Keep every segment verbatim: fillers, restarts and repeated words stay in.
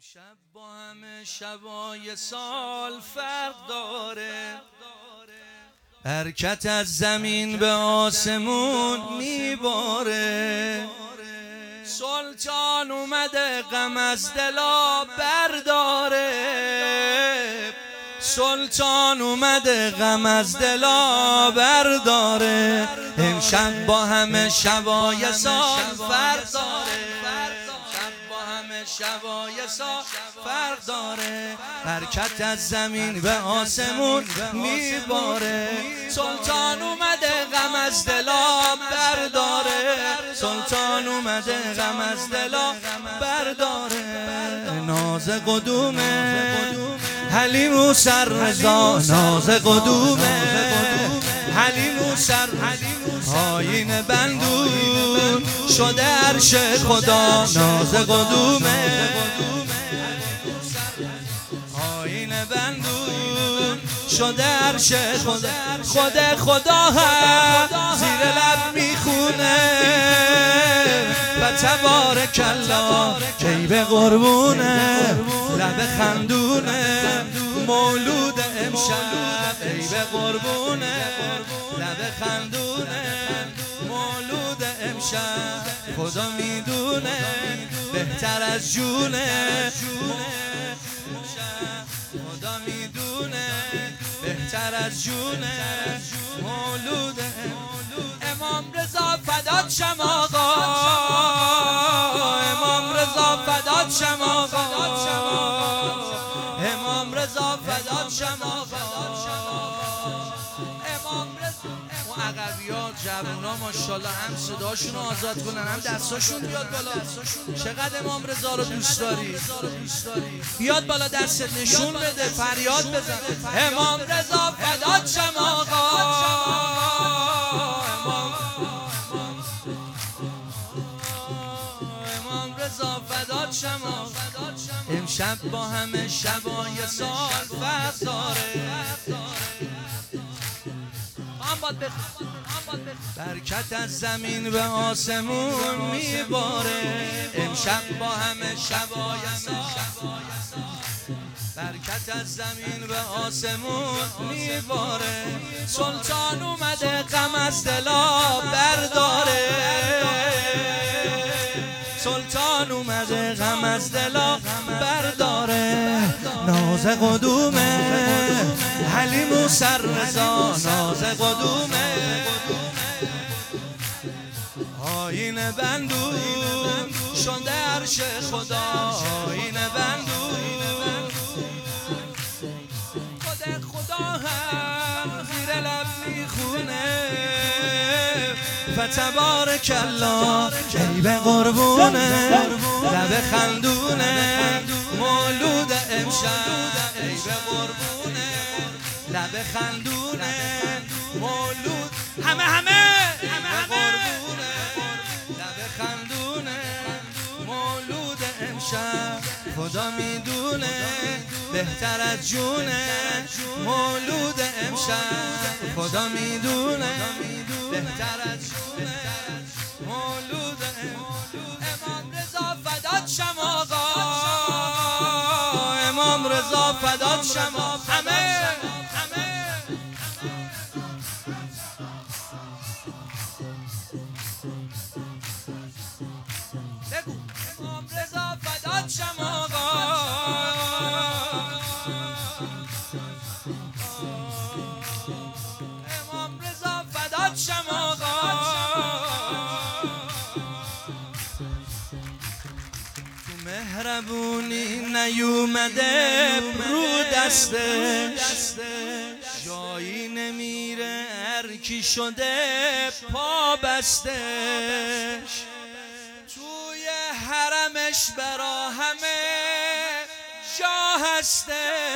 امشب با همه شبای سال فرق داره، حرکت از زمین به آسمون میباره. سلطان اومده غم از دلا برداره، سلطان اومده غم از دلا برداره. امشب با همه شبای سال فرق داره، شبای سال فرق داره، حرکت از زمین به آسمون میباره. سلطان اومده غم از دلا برداره، سلطان اومده غم از دلا برداره. ناز قدومه حلیم و سررضا، ناز قدومه حلیم و سر آیین بندون شده عرش خدا. ناز قدومه آیین بندون شده عرش خدا. خود خدا هم زیر لب میخونه و تبارک الله کی به قربونه. لب خندونه مولود امشب ای به قربونه. لب خندونه مولود امشب خدا میدونه بهتر از جونه. خدا میدونه بهتر از جونه مولود امام رضا فدات شم آقا. امام رضا فدات شم آقا. امام رضا فدات شم آقا. امام رضا اون عقبیات جوونا ماشاءالله هم صداشون رو آزاد کنن هم دستاشون بیاد بالا. چقدر امام رضا رو دوست داری؟ بیاد بالا دستت نشون بده فریاد بزن. امام رضا فدات شم آقا. امام رضا فدات شم آقا. امشب با همه شبای سال فرق داره، برکت از زمین به آسمون میباره. امشب با همه شبای سال برکت از زمین به آسمون میباره. سلطان اومده غم از دلا برداره، سلطان اومده غم از دلا برداره. ناز قدومه حلیم و سررضا، ناز قدومه آیین بندون شده عرش خدا. آیین بندون خود خدا هم زیر لب میخونه و تبارک الله کی به قربونه. لب خندونه مولود امشب ای به قربونه. لب خندونه مولود همه همه همه قربونه. لب خندونه مولود امشب خدا میدونه بهتر از جونه. مولود امشب خدا میدونه بهتر از جونه مولود. امام رضا فدات شم آقا. امام رضا فدات شم آقا. همه بگو امام رضا فدات شم آقا. امام رضا فدات شم آقا. تو مهربونی نیومده رو دستش، جایی نمیره هر کی شده پا بستش. توی حرمش برا همه جا هستش،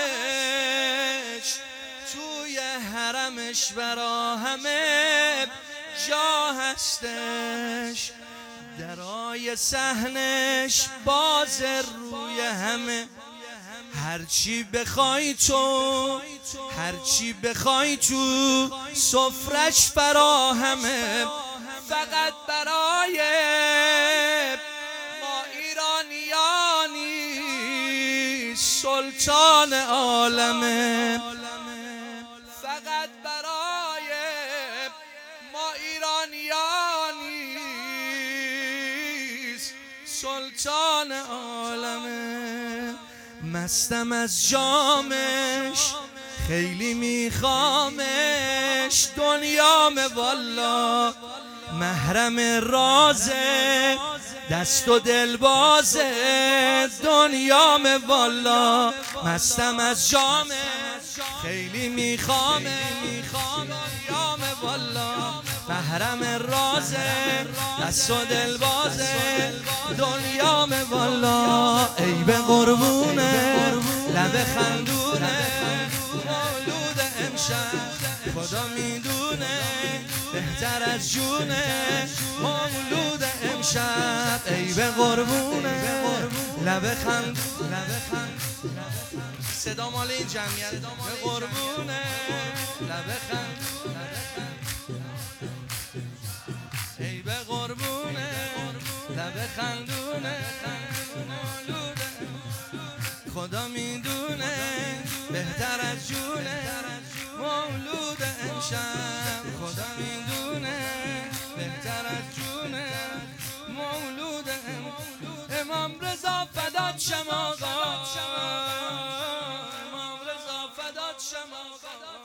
توی حرمش برا همه جا هستش. درای صحنش باز روی همه، هرچی بخوای تو هرچی بخوای تو سفرش فراهمه. فقط برای ما ایرانیانی سلطان عالمه، فقط برای ما ایرانیانیست سلطان عالمه. مستم از جامش خیلی میخوامش، دنیام والا محرم رازه، دست و دل بازه دنیام والا. مستم از جامش خیلی میخوامش، دنیام والا محرم رازه، دست و دل بازه دنیام والا. ای به قربونه لب خندونه مولود امشب، خدا میدونه بهتر از جونه مولود امشب. ای به قربونه لب خند، صدا مال این جمعیت. به قربونه لب خند، ای به قربونه لب خندونه مولود خدا میدونه بهتر از جونه مولود امشب. خدا میدونه بهتر از جونه مولود امام رضا فدات شم آقا، امام رضا فدات شم آقا.